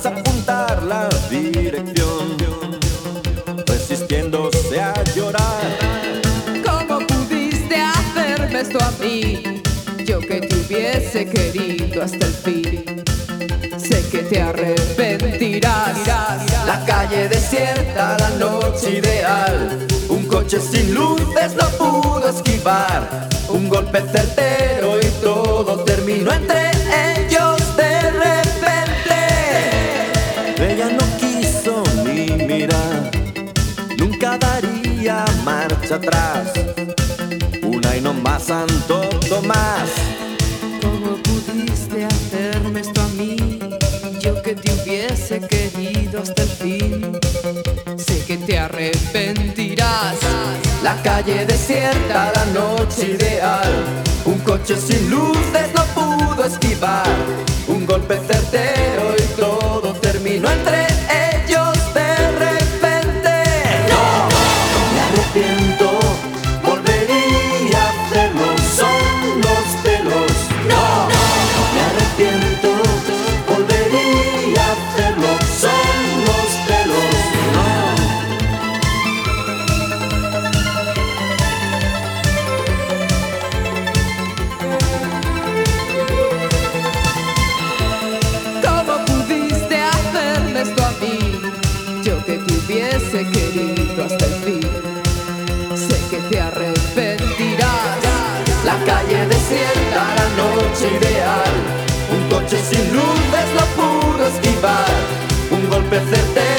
tras apuntar la dirección, resistiéndose a llorar. ¿Cómo pudiste hacerme esto a mí? Yo que te hubiese querido hasta el fin. Sé que te arrepentirás. La calle desierta, la noche ideal. Un coche sin luces no pudo esquivar. Un golpe certero y todo terminó entre ellos de repente. Ella no quiso ni mirar, nunca daría marcha atrás. Una y no más, Santo Tomás. ¿Cómo pudiste hacerme esto a mí? Yo que te hubiese querido hasta el fin. Sé que te arrepentirás. La calle desierta, la noche ideal. Un coche sin luces no pudo esquivar. Un golpe certero y todo terminó entre ellos de repente. No, me arrepiento, volvería a hacerlo, son los celos. No, me arrepiento, volvería a hacerlo, son los celos. No. ¿Cómo pudiste hacerme esto a mí? Yo que te hubiese querido hasta el fin. Sé que te arrepentirás. La calle desierta, la noche ideal. Un coche sin luces no pudo esquivar. Un golpe certero